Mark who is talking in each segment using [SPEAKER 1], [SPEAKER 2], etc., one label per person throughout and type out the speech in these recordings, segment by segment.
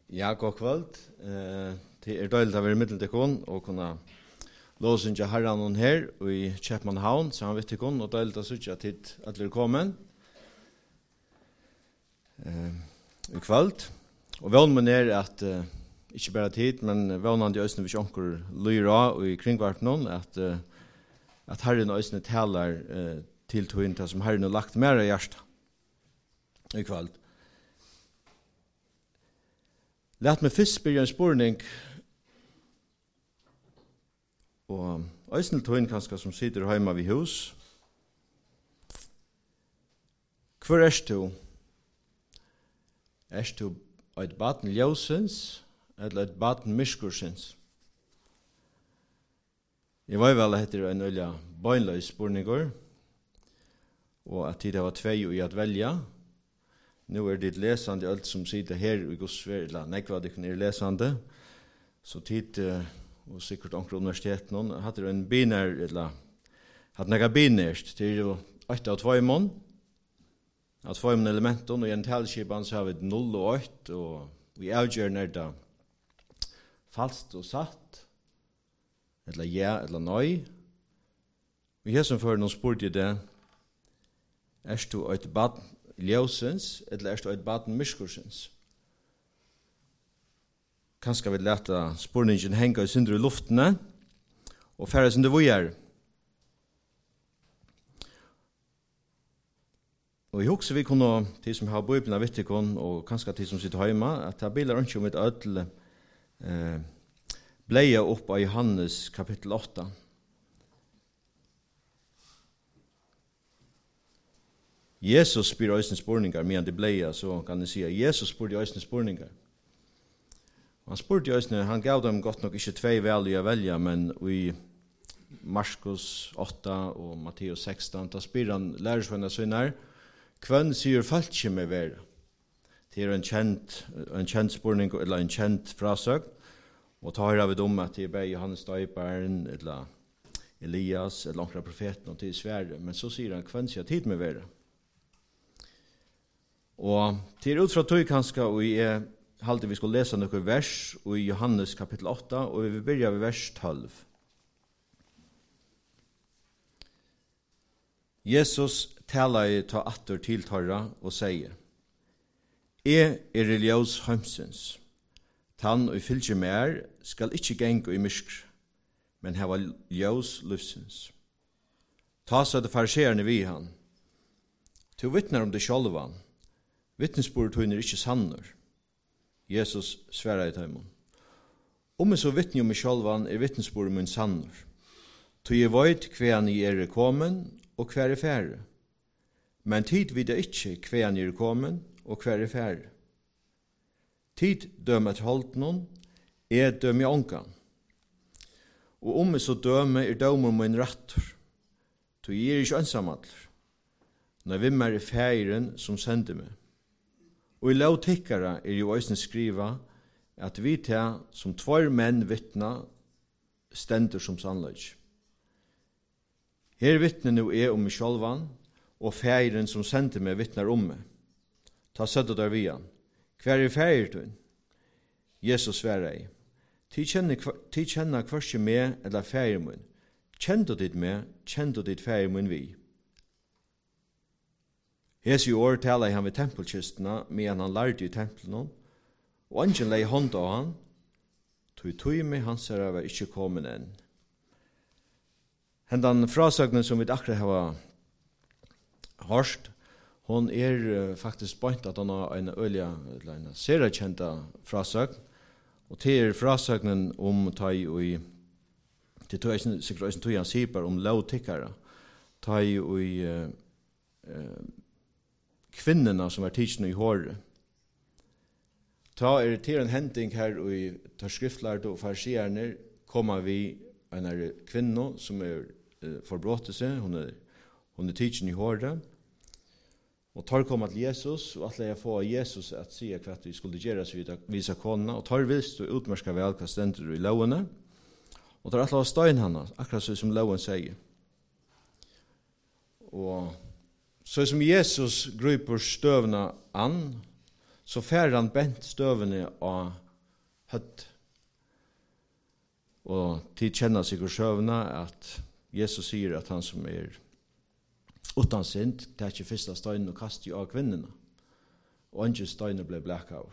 [SPEAKER 1] Ja, god kvöld. Det deilig å være i middel til kun og kunne låse ikke herren her i Kjepmannhavn, så han vet ikke kun, og deilig å sitte til at dere kommer i kvöld. Og vånen er at ikke bare tid, men vånen i østene hvis onker lyra og i kringvart noen, at herren og østene taler til toginta som herren har lagt mer i hjertet i kvöld. Lät mig først begynne en spurning, og øysen tog inn kanskje som sitter hjemme ved hus. Hvor er du? Er du et baden ljøsens, eller et baden myskursens? Jeg var vel etter en øyla bøgnløs spurninger, og at det var tvei i at velja. Nu det lesande alt som sitter her i Godsver, eller nekva det kunne lesande, så tid, og sikkert omkring universiteten, hadde en binær, eller hadde nekka binærst, det jo 8 av 2 mån, av 2 elementen, og i en talskipan så har vi 0 og 8, og vi avgjør det falskt og satt, eller ja, eller nøy. Vi har som før noen spurt i det, du et baden ljøsens, eller er det et baden myskursens? Kanskje vi leta spurningen henge i synder i luftene, og færre synder vi er. Og jeg husker vi kunne, de som har Bibelen av vittikon, og kanskje de som sitter hjemme, at det biler ikke om et ødel bleie opp av Johannes kapittel 8. Jesus spyr øysene spurningar, medan det bleia, så kan jeg si at Jesus spurte øysene spurningar. Han spurte øysene, han gav dem godt nok ikke 2 vel å velja, men i Markus 8 og Matteus 16, da spyr han lærersvenner sønner, hvem sier falskje med være? Det er en kjent spurning, eller en kjent frasøk, og tar vi om at det er Johannes Døyperen, eller Elias, eller noen profeten, og til Sverige, men så sier han, hvem sier tid med være? Og til ut fra tog kanskje, og jeg halte vi skulle lese noen vers i Johannes kapittel 8, og vi vil begynne ved vers 12. Jesus taler ta atter til torra og sier, «Jeg er religiøs heimsens. Tann og fylgje mer skal ikke genge i myskr, men heva ljøs livsens. Ta seg det fariserende vi han. To vittnar om det sjálvan. Vittnesbord hun ikke sannur. Jesus sverra i tøymon. Om jeg så vittne om meg sjálvan vittnesbord min sannur. To jeg veit hver ni er komen og hver er færre. Men tid vid jeg ikke hver ni er komen og hver er færre. Tid døm et holdt noen, døm i ångan. Og om jeg så døme dømer min rattur. To jeg er ikke ensamadler. Når vi er færen som sender meg. Og i lovtikkere jo også skriva at vi tar som 2 menn vittna stender som sannløg. Her vittne nå om meg sjálvan, og færen som sender meg vittnar om meg. Ta sødde der vi han. Hver er færen? Jesus sverre ei. Ti kjenner hverskje meg eller færen min. Kjent du ditt meg, kjent du ditt færen min vi. Jesu år taler han ved tempelkistene, medan han lærte i tempelen, og angelen lei hånd av han, tog med hans herre var ikke kommet enn. Hendan frasøgnen som vi akkurat har hørt, hon faktisk bønt at han har en øyla, eller en serakjenta frasøgn, og til frasøgnen om tai og det tog jeg sikkert tog han sier om lovtikkere, tai og kvinnorna som tidsne i håret. Ta til en henting her og tar skriftlærte og farsierne kommer vi en kvinno som forbråtelse, hun tidsne i håret, og tar komma til Jesus, og at jeg får Jesus at si hva vi skulle gjøre så vise kona, og tar visst og utmerska vel hva stender i lovene, og tar alle støyen henne, akkurat som loven sier. Og så som Jesus griper støvna an, så fær han bent støvene av høtt. Og tid kjenner seg og sjøvene at Jesus sier at han som utan synd, tar ikke første steinen og kaster av kvinnerne. Og ikke steinen ble blekket av.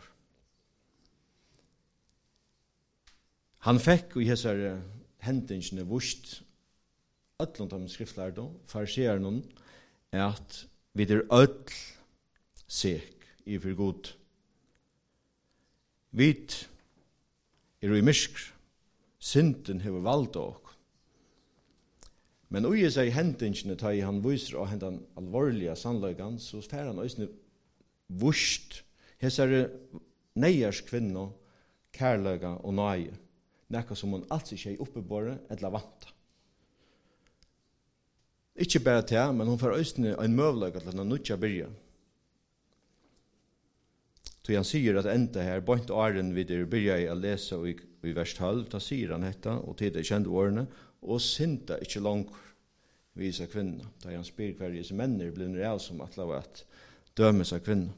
[SPEAKER 1] Han fikk i disse hendelsene vurst ødlund av skriftlærde, fariseerne, at vi ødl sek i for god. Vi i mysk, synden hever valgt av. Men ui seg hendelsene tar i han viser av den alvorlige sannløygan, så fer han også vurst. Hese neiers kvinner, kærløyga og nøye. Nekka som hun alltid ikke oppebore eller vanta. Ikke bare til, men hun får også en møvløyga til en nødja byrja. Så han sier at enda her, bort åren vi byrja i å lese i vers 12, da sier han dette, og til det kjente årene, og synda ikke langt visa kvinna. Da han spyr hver disse menner blir real som at lave at dømes av kvinna.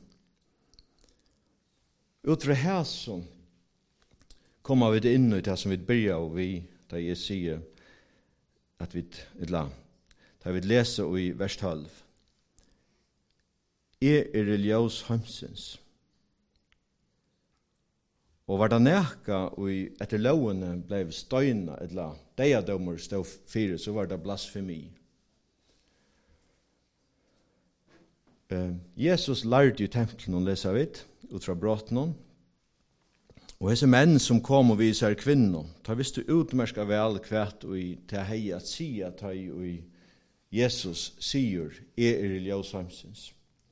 [SPEAKER 1] Ut fra her så kommer vi inn i det som vi byrja og vi, da jeg sier at vi, da vi leser i vers 12. Religiøs heimsins. Og var det neka og etter lovene ble støyna, eller deiadommer stod fire, så var det blasfemi. Jesus lærte i tempelen, leser vi, ut fra brottene. Og disse menn som kom og viser kvinner, da visste utmerska vel kvært og til hei at si at hei og Jesus sier, religiøs heimsins.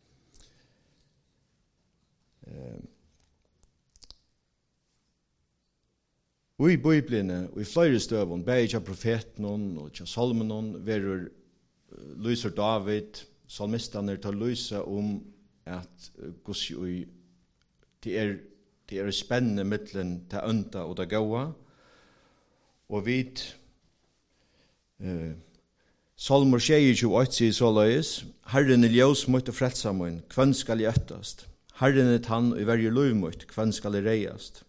[SPEAKER 1] Og i Bibelen, og i flere støvun, begge av profeten og av salmen, verur lyser David, salmistene tar lysa at det spennende mittlen til ønta og det gåa, og vid salmer 28 sier såleis, Herren ljós mot og frelsa mun, hvem skal jeg øttast? Herren tann og i verje liv mot, hvem skal jeg reiast?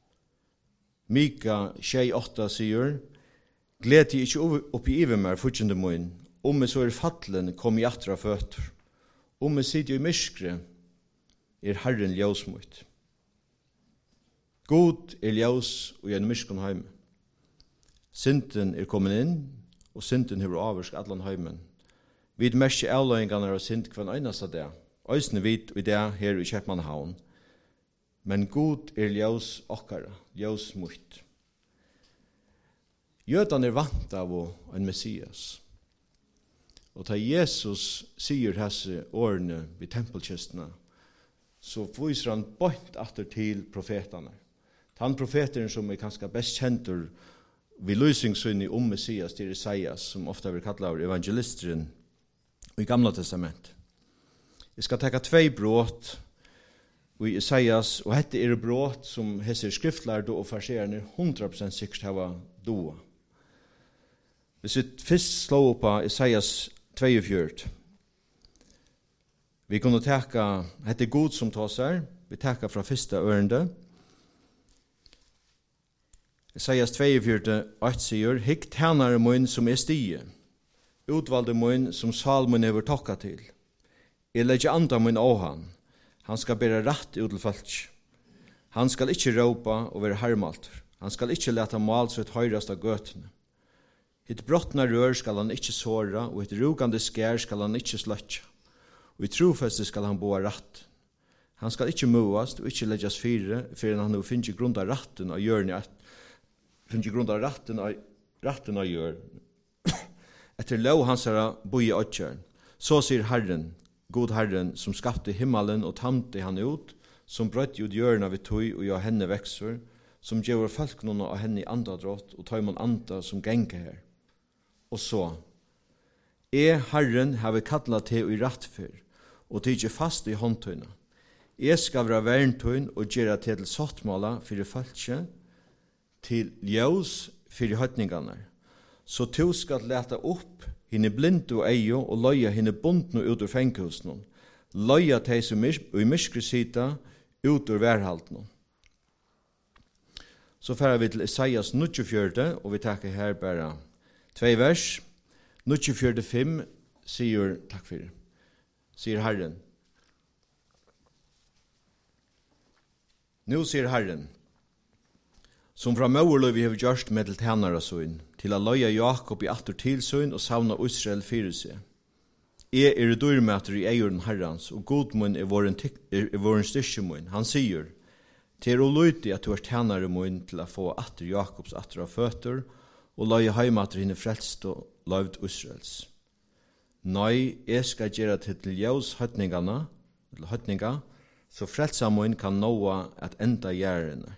[SPEAKER 1] Mika 28 sier, gled jeg ikke opp i iver mer fortjende mun, jeg så fatlen kom i atra føtter, jeg sitter i myskre, Herren ljós mot. God ljós og en myskon heim. Synden kommet inn, og synden hever avvarsk allan heimen. Vi merker avløyingene av synd hver eneste av det, øysene vidt i det her i Kjepmannhavn. Men god ljós okkara, ljós mot. Jødan vant av en Messias. Og da Jesus sier hese årene vid tempelkistene, så viser han bort atter til profetene. Han profeteren som kanskje best kjenter vid lysingsynning Messias til Isaias, som ofte vil kalla av evangelisteren i Gamla testament. Jeg skal taka 2 brot i Isaias, og dette brot som hese skriftlærde og farserende 100% sikkert hava doa. Hvis vi først slår opp av Isaias 42. Vi kunne taka, dette god som tas her, vi taka fra første ørende. Isaias 42, 8 sier, «Hikk tænare mun som stige, utvalde mun som salmen over tokka til. Jeg legger anda mun av han skal bære rett ut til folk. Han skal ikke råpa og være hermalter. Han skal ikke leta malsøtt høyrast av gøtene. Hitt brottna rør skal han ikke såra, og hitt rugande skær skal han ikke sløtja. Og i trofeste skal han boa ratt. Han skal ikke moast og ikke leggjast fire, før han finner grunda ratten av hjørne, finner grunda ratten av hjørne. Etter lov hans herra boi åtjørn. Så sier Herren, god Herren, som skapte himmelen og tamte han ut, som brøtt ut hjørna vid tøy og ja henne vekser, som gjør folk noen av henne i andadrott og tar man anda som genker her. Og så, Herren har kallat til i rattfyr, og tidsi fast i håndtøyna. Skal være verntøyn og gjøre til sottmåla fyrir falskje, til ljós fyrir høytningarna. Så tu skal leta opp henne blindu eio og løya henne bundnu ut ur fenghusen. Løya teg som i myskri sita ut ur værhalten. Så færer vi til Isaias 94, og vi takker her bare 2 vers. 94:5 sier, takk for det, sier Herren. Nå sier Herren, som fra Mauerløy vi har gjørst med til tænare søyn, til å løye Jakob i atter tilsøyn og savna Israel fyrir seg. Jeg dyrmæter i eieren Herrens, og godmunn våren styrkjemunn. Han sier, til å løyte at du er tænare munn til å få atter Jakobs atter av føtter, og løye heimater henne frelst og løyvd Israels. Nei, jeg skal gjøre til ljøs høytninga, så frelsa munn kan nå at enda gjerne.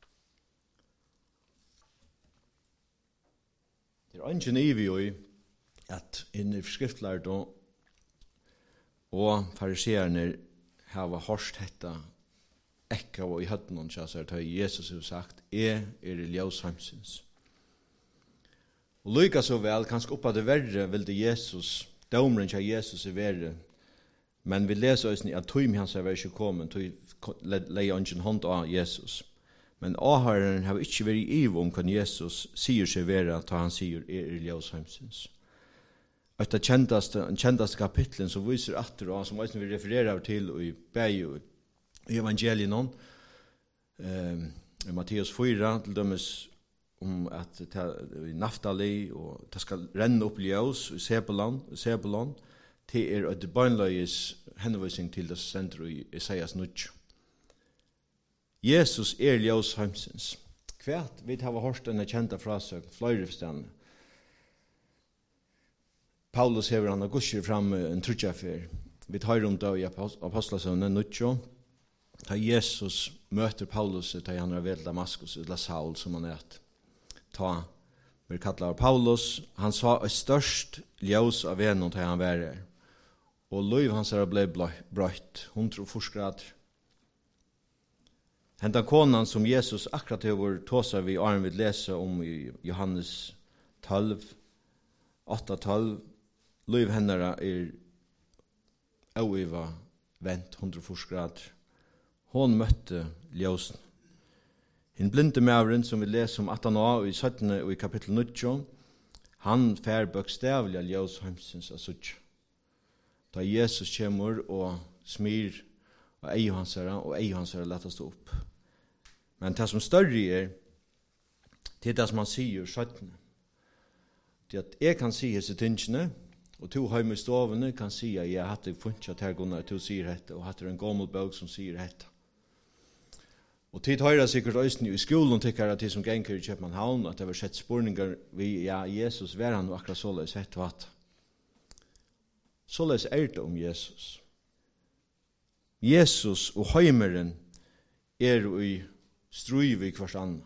[SPEAKER 1] Det er ingen ivi at inni skriftlærdo og fariseerne hava hørst hetta ekka og i høtten til Jesus har sagt, jeg ljøs heimsins. Og lykka så vel, kanskje oppa det verre vilde Jesus, domren til Jesus verre, men vi leser oss at tøym hans er ikke kommet, tøy leie ungen hånd av Jesus. Men avhøreren har ikke vært i iv om hva Jesus sier seg være, ta han sier ljøs heimsins. Et av kjendaste kapitlen som viser atter, og som vi refererer til i Beio, i evangelien, i Matteus 4, til dømes om at i Naftali, og det skal renne opp ljøs i Sebulon, til et bøgnløyes henvisning til det sender i Isaias 9. Jesus ljøs heimsins. Kvært vi har hørt denne kjente frasøk, flere forstående. Paulus hever han gusjer fram en trutjafer. Vi tar om det i Apostlasøvnen 9. Da Jesus møter Paulus til han ved Damaskus, eller Saul som han ta vi kallar Paulus, han sa et størst ljøs av venom til han var her. Og liv hans ble brøtt, 140 grader. Hentan konan som Jesus akkurat har tåsar vi arm vid lese om i Johannes 12, 8-12, liv hennara auiva vent 140 grader. Hon møtte ljósen. Hinn blinde mævren som vi leser om 18 år i 17 og i kapittel 9, han fær bøkstavlig ljós heimsins av suttje. Da Jesus kommer og smir og ei hansara letta stå opp. Men det som større det det som han sier 17. Det at jeg kan si hese tingene, og to heim i stovene kan si at jeg hadde funnet at her Gunnar to sier dette, og hadde en gammel bøk som sier dette. Og tid høyre sikkert øyne i skolen tykker at de som ganger i København, at det var sett spurninger vi, ja, Jesus, var han akkurat såleis hett og hatt. Såleis det om Jesus. Jesus og heimeren i struive i hvers annet.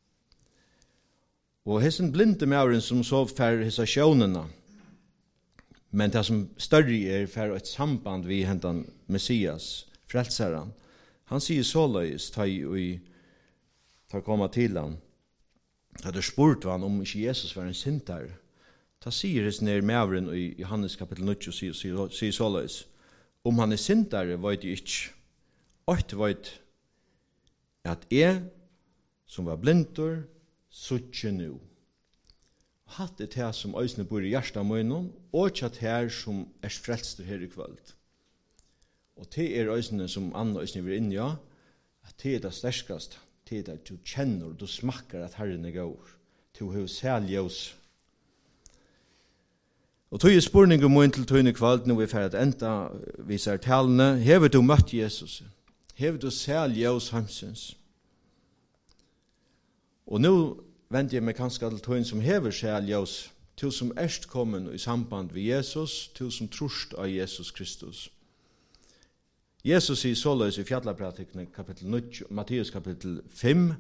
[SPEAKER 1] Og hessen blinde mauren som så fær hessa sjånene, men det som større fær et samband vi hentan Messias, frelseren, han sier såleis, tar komma til han, at det spurt han om ikke Jesus var en syndare. Ta sier hessen mauren i Johannes kapittel 9 sier såleis, om han syndare vet jeg ikke, og vet at jeg, som var blindur, suttje nu. Hatt det her som øysene bor i hjertet møgnen, og ikke her som frelster her i kveld. Og det øysene som andre øysene vil inn, ja, at det det sterskast, det at du kjenner, du smakker at Herren går, til å ha særlig ljøs. Og tog spurning om til tøyne kveld, når vi er ferdig enda viser talene, hever du møtt Jesus? Hever du særlig ljøs heimsins? Og nå venter jeg meg kanskje til tøyne som hever særlig ljøs, til som kommen i samband med Jesus, til som trost av Jesus Kristus. Jesus sier såleis i fjallapratikene kapittel 9, Matteus kapittel 5,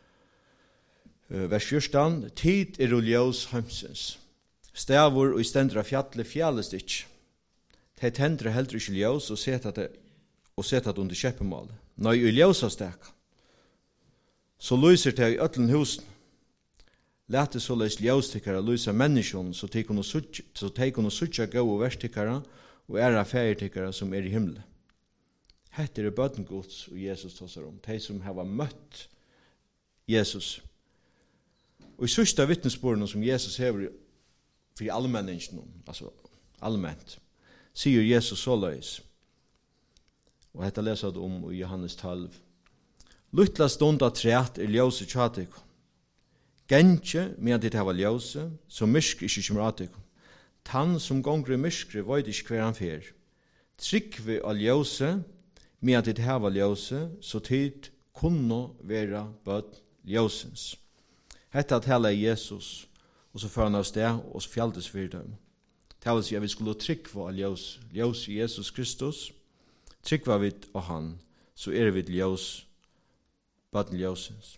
[SPEAKER 1] vers 14, tid ljøs heimsins. Stavur og i stendra fjallet fjallest ikkje. De tendre heldre ikkje ljøs og seta det under kjeppemålet. Når i ljøsa stek, så lyser det i øtlen husen. Lete så løs ljøstikkere lysa menneskene, så de kunne suttja gå og verstikkere og æra feritikkere som i himmelen. Hette er bøtten Guds og Jesus tåsar om. De som har møtt Jesus. Og i sørste vittnesbordene som Jesus hever for allmenningen, altså allment, sier Jesus såleis. Og dette leser det om i Johannes 12. Luttla stund av træt ljøse tjatik. Gentje med det hava ljøse, så myrsk ikke kommer atik. Tann som gonger i myrskre veit ikke hver han fer. Tryggve av ljøse, med det hava ljøse, så tid kunne være bød ljøsens. Hetta talar Jesus, og så fører han av sted, og så fjaldes for dem. Det vil si at vi skulle tryggve av ljøs. Ljøs i Jesus Kristus. Tryggve vi av han, så vi ljøs, bød ljøsens.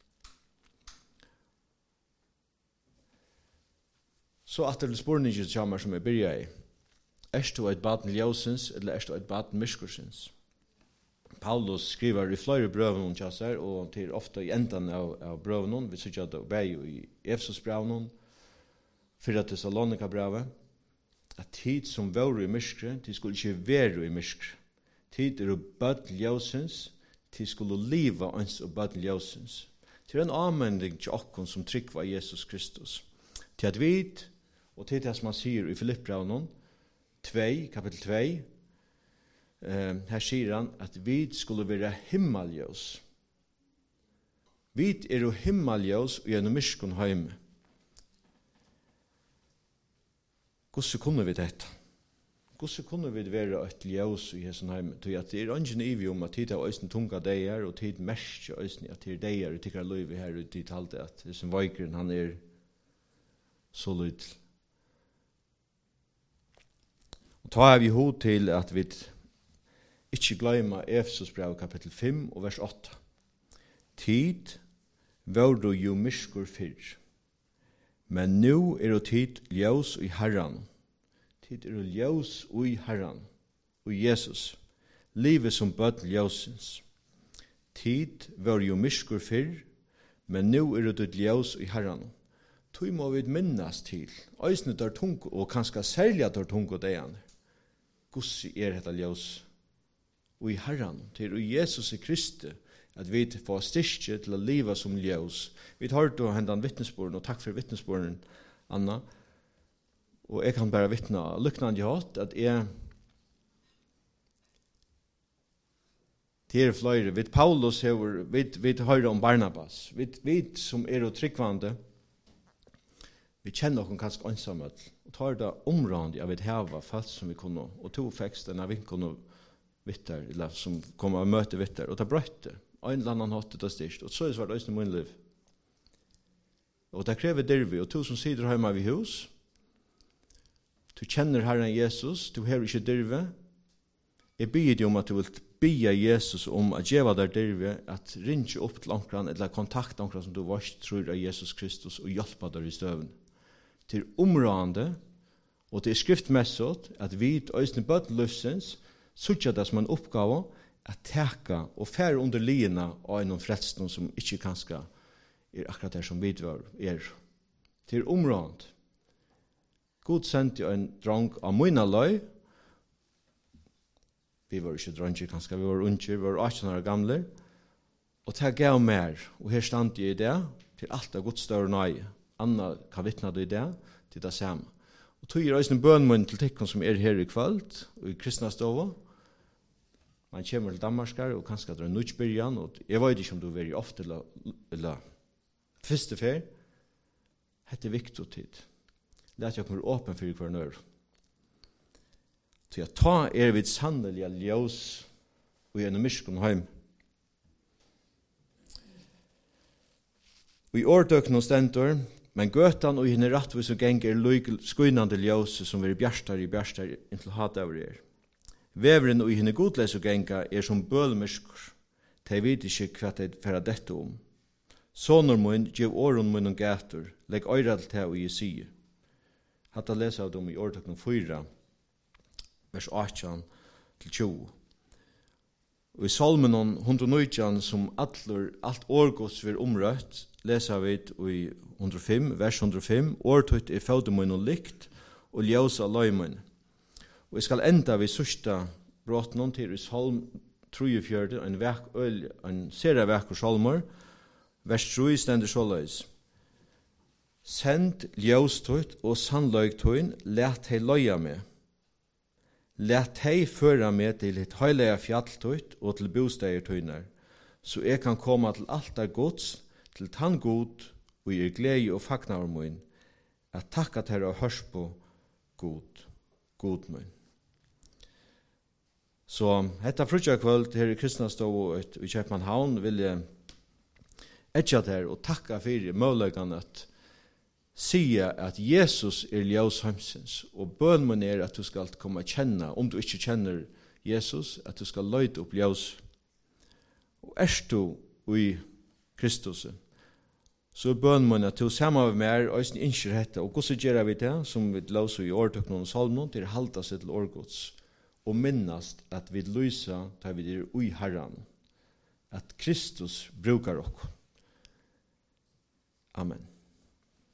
[SPEAKER 1] Så at det er spørningen kommer som jeg begynner i. Du et baden ljøsens, eller du et baden myskursens? Paulus skriver i flere brøven og til ofte i enden av brøven, vi sier at det er jo i Efesos brøven, 4 Thessalonika brøven, at tid som var i myskre, de skulle ikke være i myskre. Tid er baden ljøsens, de skulle liva ens og baden ljøsens. Til en anmending til okken som trygg var Jesus Kristus. Til at vi, og til det som han sier i Filippbrevnen, 2, kapittel 2, her sier han at vi skulle være himmeljøs. Vi er jo himmeljøs og gjennom myskon heime. Hvordan kunne vi dette? Hvordan kunne vi være et ljøs i hessen heime? Det er ingen ivig om at tid er øyne tunga deier, og tid mest øyne at tid deier, og tykker løyve her, og tid talte at det som veikeren han er så lydel. Og ta er vi hod til at vi ikke gløyma Efesos brev kapittel 5 og vers 8. Tid var du jo myskur fyrr, men nu er du tid ljøs i Herran. Tid er du ljøs i Herran, og Jesus. Livet som bød ljøsens. Tid var jo myskur fyrr, men nu er du ljøs i Herran. Tog må vi minnas til, øysene der tung, og kanskje særlig der tung og deian. Gossi er dette ljøs. Og i Herran, til i Jesus Kristi, at vi får styrke til å leve som ljøs. Vi tar til å hente en vittnesbord, og takk for vittnesborden, Anna. Og jeg kan bare vittne lykkende hatt, at til flere, vi Paulus, vi hører om Barnabas, vi som er og tryggvande, vi kjenner noen kanskje ansamhet, og tar det området av et heva fast som vi kunne, og to fekst denne vi kunne vitter, eller som kommer og møte vitter, og det brøtte, en eller annen hatt det styrst, og så er det svart øyne min liv. Og det krever dervi, og to som sitter hjemme ved hus, du kjenner Herren Jesus, du har ikke dervi, jeg byr deg om at du vil bya Jesus om at gjeva der dervi, at ringe opp til ankran, eller kontakt ankran som du varst tror av Jesus Kristus, og hjelpa der i støven. Til områdende, og til skriftmessot, at vi øyne bøtt løsens, suttja det som en oppgave, at teka og fære under liena av en frelsen som ikke kanskje er akkurat der som vi er. Til områdende. God sendte en drang av mine løy. Vi var ikke dranger, kanskje vi var unger, vi var 18 år gamle. Og det gav mer, og her stand jeg i det, til alt av Guds større nøye. Anna kan vittne det i det, til det samme. Og tog jeg en bønmunn til tikkene som er her i kveld, og i kristna stova. Man kommer til Danmarskar, og kanskje det er en nødbyrjan, og jeg vet ikke om du er ofte, eller første fer. Dette er viktig tid. Lät jag kommer åpen for hver nør. Så jeg ta vid sannelig ljøs, og gjennom myskene heim. Og i årdøkken og stentor, men gøtan og henne rattvis og geng skuinande ljøse som er bjarstar inntil hat over er. Veveren og henne godles og genga som bølmyskur. De vet ikke hva de færa dette om. Sonor mun gjev åren mun og gator, legg øyra til det og jeg sier. Hatta lesa av dem i årdøkken 4, vers 18 til 20. Og i salmen 119 som alt årgods vil omrøtt, leser vi i 105, vers 105, årtøyt er faudemun og likt, og ljøsa løymun. Og jeg skal enda ved sørsta bråten til i salm 43, en sera verk og salmer, vers 3 stender såleis. Send ljøstøyt og sannløytøyn, let hei løya meg. Let hei føra meg til et høylega fjalltøyt og til bosteier så jeg kan komme til alt er gods, til tann god, og i glede og fagnar min, at takka til å hørs på god min. Så hetta frutja kvöld her i Kristnastov i Kjøpmannhavn vil jeg etja der og takka fyrir mølløygan at sia at Jesus ljós heimsins, og bøn mun at du skal komme kjenna, om du ikke kjenner Jesus, at du skal løyte opp ljós. Og du i Kristus, så bøn mun at du saman med mer, og eisen innskjer hetta, og hvordan gjerra vi det, som vi låser i årtøknen og salmen, til halda seg til årgods, og minnast at vi lysa, da vi ui Herran, at Kristus brukar okkur. Amen.